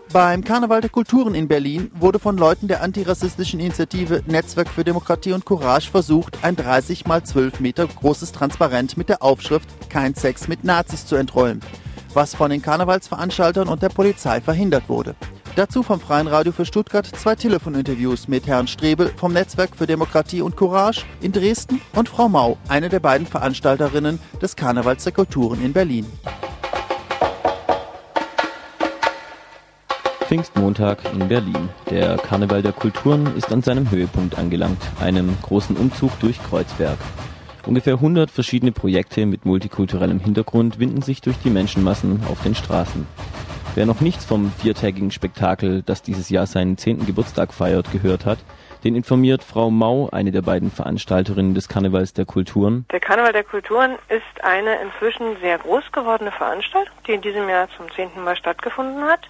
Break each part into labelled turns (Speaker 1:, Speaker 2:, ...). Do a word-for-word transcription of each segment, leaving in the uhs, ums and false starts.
Speaker 1: Beim Karneval der Kulturen in Berlin wurde von Leuten der antirassistischen Initiative Netzwerk für Demokratie und Courage versucht, ein dreißig mal zwölf Meter großes Transparent mit der Aufschrift "Kein Sex mit Nazis" zu entrollen, was von den Karnevalsveranstaltern und der Polizei verhindert wurde. Dazu vom Freien Radio für Stuttgart zwei Telefoninterviews mit Herrn Strebel vom Netzwerk für Demokratie und Courage in Dresden und Frau Mau, eine der beiden Veranstalterinnen des Karnevals der Kulturen in Berlin.
Speaker 2: Pfingstmontag in Berlin. Der Karneval der Kulturen ist an seinem Höhepunkt angelangt, einem großen Umzug durch Kreuzberg. Ungefähr hundert verschiedene Projekte mit multikulturellem Hintergrund winden sich durch die Menschenmassen auf den Straßen. Wer noch nichts vom viertägigen Spektakel, das dieses Jahr seinen zehnten Geburtstag feiert, gehört hat, den informiert Frau Mau, eine der beiden Veranstalterinnen des Karnevals der Kulturen.
Speaker 3: Der Karneval der Kulturen ist eine inzwischen sehr groß gewordene Veranstaltung, die in diesem Jahr zum zehnten Mal stattgefunden hat.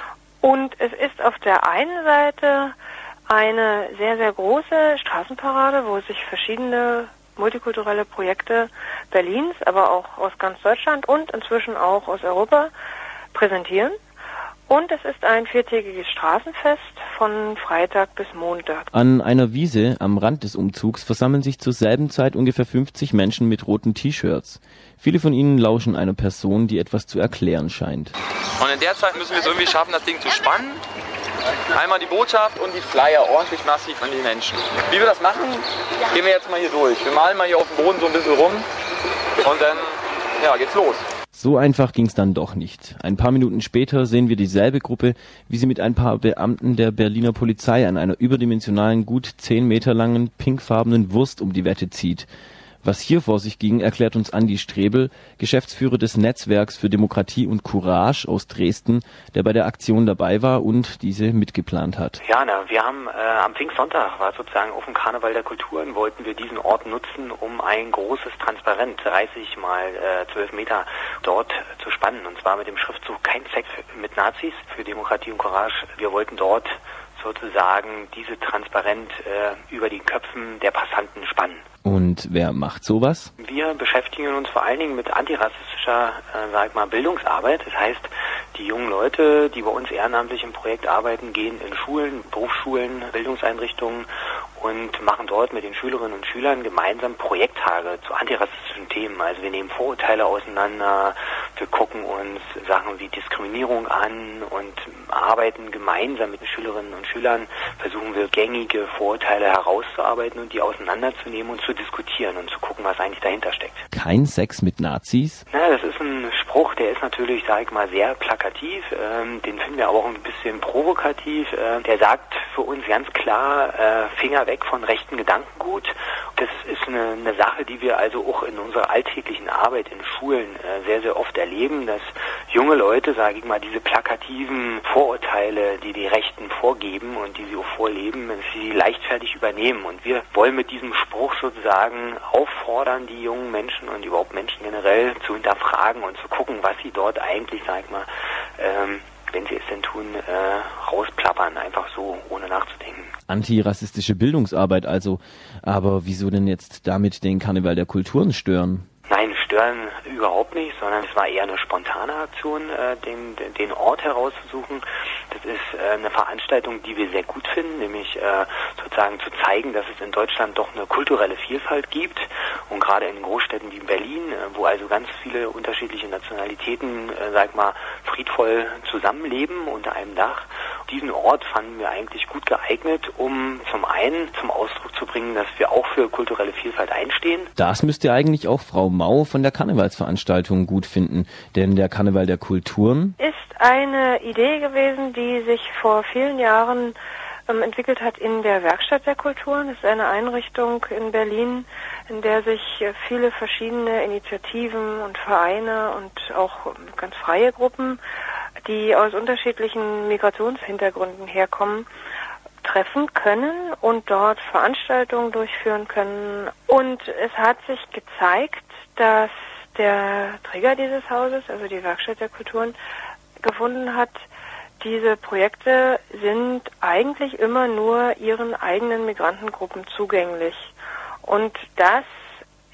Speaker 3: Und es ist auf der einen Seite eine sehr, sehr große Straßenparade, wo sich verschiedene multikulturelle Projekte Berlins, aber auch aus ganz Deutschland und inzwischen auch aus Europa präsentieren. Und es ist ein viertägiges Straßenfest von Freitag bis Montag.
Speaker 2: An einer Wiese am Rand des Umzugs versammeln sich zur selben Zeit ungefähr fünfzig Menschen mit roten T-Shirts. Viele von ihnen lauschen einer Person, die etwas zu erklären scheint.
Speaker 4: Und in der Zeit müssen wir es irgendwie schaffen, das Ding zu spannen. Einmal die Botschaft und die Flyer ordentlich massiv an die Menschen. Wie wir das machen, gehen wir jetzt mal hier durch. Wir malen mal hier auf dem Boden so ein bisschen rum und dann ja, geht's los.
Speaker 2: So einfach ging's dann doch nicht. Ein paar Minuten später sehen wir dieselbe Gruppe, wie sie mit ein paar Beamten der Berliner Polizei an einer überdimensionalen, gut zehn Meter langen, pinkfarbenen Wurst um die Wette zieht. Was hier vor sich ging, erklärt uns Andi Strebel, Geschäftsführer des Netzwerks für Demokratie und Courage aus Dresden, der bei der Aktion dabei war und diese mitgeplant hat.
Speaker 5: Ja, na, wir haben äh, am Pfingstsonntag, war sozusagen auf dem Karneval der Kulturen, wollten wir diesen Ort nutzen, um ein großes Transparent, dreißig mal zwölf Meter, dort zu spannen. Und zwar mit dem Schriftzug "Kein Sex mit Nazis" für Demokratie und Courage. Wir wollten dort sozusagen diese Transparent äh, über die Köpfen der Passanten spannen.
Speaker 2: Und wer macht sowas?
Speaker 5: Wir beschäftigen uns vor allen Dingen mit antirassistischer, äh, sag ich mal, Bildungsarbeit. Das heißt, die jungen Leute, die bei uns ehrenamtlich im Projekt arbeiten, gehen in Schulen, Berufsschulen, Bildungseinrichtungen und machen dort mit den Schülerinnen und Schülern gemeinsam Projekttage zu antirassistischen Themen. Also wir nehmen Vorurteile auseinander, wir gucken uns Sachen wie Diskriminierung an und arbeiten gemeinsam mit den Schülerinnen und Schülern, versuchen wir gängige Vorurteile herauszuarbeiten und die auseinanderzunehmen und zu diskutieren und zu gucken, was eigentlich dahinter steckt.
Speaker 2: Kein Sex mit Nazis?
Speaker 5: Na, das ist ein Spruch, der ist natürlich, sag ich mal, sehr plakativ, ähm, den finden wir aber auch ein bisschen provokativ. Äh, der sagt für uns ganz klar, äh, Finger weg von rechten Gedankengut. Das ist eine, eine Sache, die wir also auch in unserer alltäglichen Arbeit in Schulen äh, sehr, sehr oft erleben, dass junge Leute, sage ich mal, diese plakativen Vorurteile, die die Rechten vorgeben und die sie auch vorleben, sie leichtfertig übernehmen. Und wir wollen mit diesem Spruch sozusagen auffordern, die jungen Menschen und überhaupt Menschen generell zu hinterfragen und zu gucken, was sie dort eigentlich, sag ich mal, ähm, wenn sie es denn tun, äh, rausplappern, einfach so, ohne nachzudenken.
Speaker 2: Antirassistische Bildungsarbeit also. Aber wieso denn jetzt damit den Karneval der Kulturen stören?
Speaker 5: Nein, stören überhaupt nicht, sondern es war eher eine spontane Aktion, äh, den, den Ort herauszusuchen. Das ist äh, eine Veranstaltung, die wir sehr gut finden, nämlich äh, sozusagen zu zeigen, dass es in Deutschland doch eine kulturelle Vielfalt gibt. Und gerade in Großstädten wie Berlin, äh, wo also ganz viele unterschiedliche Nationalitäten, äh, sag mal, friedvoll zusammenleben unter einem Dach. Diesen Ort fanden wir eigentlich gut geeignet, um zum einen zum Ausdruck zu bringen, dass wir auch für kulturelle Vielfalt einstehen.
Speaker 2: Das müsste eigentlich auch Frau Mau von der Karnevalsveranstaltung gut finden, denn der Karneval der Kulturen
Speaker 3: ist eine Idee gewesen, die sich vor vielen Jahren ähm, entwickelt hat in der Werkstatt der Kulturen. Das ist eine Einrichtung in Berlin, in der sich äh, viele verschiedene Initiativen und Vereine und auch ähm, ganz freie Gruppen, die aus unterschiedlichen Migrationshintergründen herkommen, treffen können und dort Veranstaltungen durchführen können. Und es hat sich gezeigt, dass der Träger dieses Hauses, also die Werkstatt der Kulturen, gefunden hat, diese Projekte sind eigentlich immer nur ihren eigenen Migrantengruppen zugänglich. Und das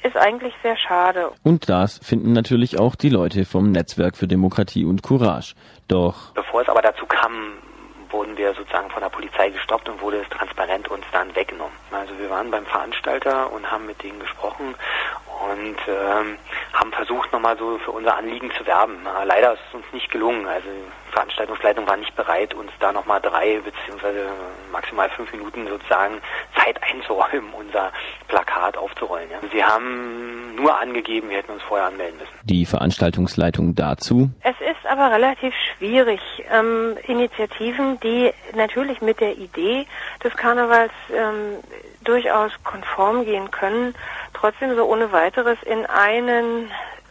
Speaker 3: ist eigentlich sehr schade.
Speaker 2: Und das finden natürlich auch die Leute vom Netzwerk für Demokratie und Courage. Doch
Speaker 5: bevor es aber dazu kam, wurden wir sozusagen von der Polizei gestoppt und wurde das Transparent uns dann weggenommen. Also wir waren beim Veranstalter und haben mit denen gesprochen und ähm, haben versucht, nochmal so für unser Anliegen zu werben. Aber leider ist es uns nicht gelungen. Also die Veranstaltungsleitung war nicht bereit, uns da nochmal drei beziehungsweise maximal fünf Minuten sozusagen Zeit einzuräumen, unser Plakat aufzurollen. Ja. Sie haben nur angegeben, wir hätten uns vorher anmelden müssen.
Speaker 2: Die Veranstaltungsleitung dazu:
Speaker 3: Es ist aber relativ schwierig, ähm, Initiativen, die natürlich mit der Idee des Karnevals ähm, durchaus konform gehen können, trotzdem so ohne weiteres in einen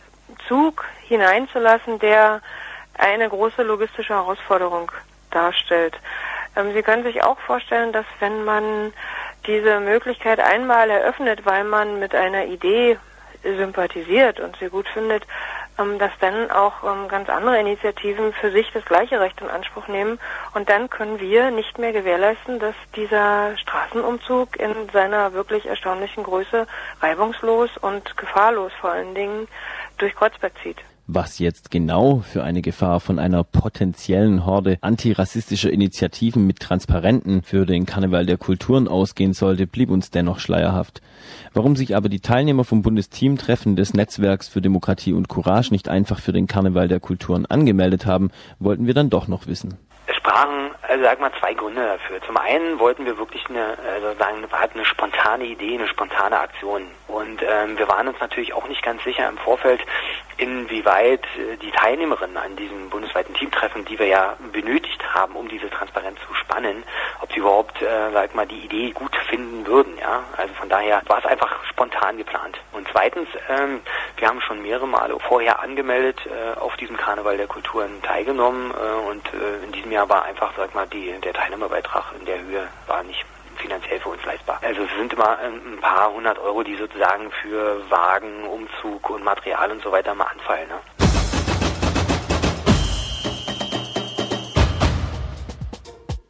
Speaker 3: Zug hineinzulassen, der eine große logistische Herausforderung darstellt. Ähm, Sie können sich auch vorstellen, dass wenn man diese Möglichkeit einmal eröffnet, weil man mit einer Idee sympathisiert und sie gut findet, ähm, dass dann auch ähm, ganz andere Initiativen für sich das gleiche Recht in Anspruch nehmen. Und dann können wir nicht mehr gewährleisten, dass dieser Straßenumzug in seiner wirklich erstaunlichen Größe reibungslos und gefahrlos vor allen Dingen durch Kreuzberg zieht.
Speaker 2: Was jetzt genau für eine Gefahr von einer potenziellen Horde antirassistischer Initiativen mit Transparenten für den Karneval der Kulturen ausgehen sollte, blieb uns dennoch schleierhaft. Warum sich aber die Teilnehmer vom Bundesteamtreffen des Netzwerks für Demokratie und Courage nicht einfach für den Karneval der Kulturen angemeldet haben, wollten wir dann doch noch wissen.
Speaker 5: Es sprachen, also sag mal, zwei Gründe dafür. Zum einen wollten wir wirklich eine, also sagen, wir hatten eine spontane Idee, eine spontane Aktion. Und ähm, wir waren uns natürlich auch nicht ganz sicher im Vorfeld, inwieweit äh, die Teilnehmerinnen an diesem bundesweiten Teamtreffen, die wir ja benötigt haben, um diese Transparenz zu spannen, ob sie überhaupt, äh, sag mal, die Idee gut finden würden. Ja, also von daher war es einfach spontan geplant. Und zweitens, ähm, wir haben schon mehrere Male vorher angemeldet, äh, auf diesem Karneval der Kulturen teilgenommen äh, und äh, in diesem Jahr war einfach, sag mal, die, der Teilnehmerbeitrag in der Höhe war nicht finanziell für uns leistbar. Also es sind immer ein paar hundert Euro, die sozusagen für Wagen, Umzug und Material und so weiter mal anfallen. Ne?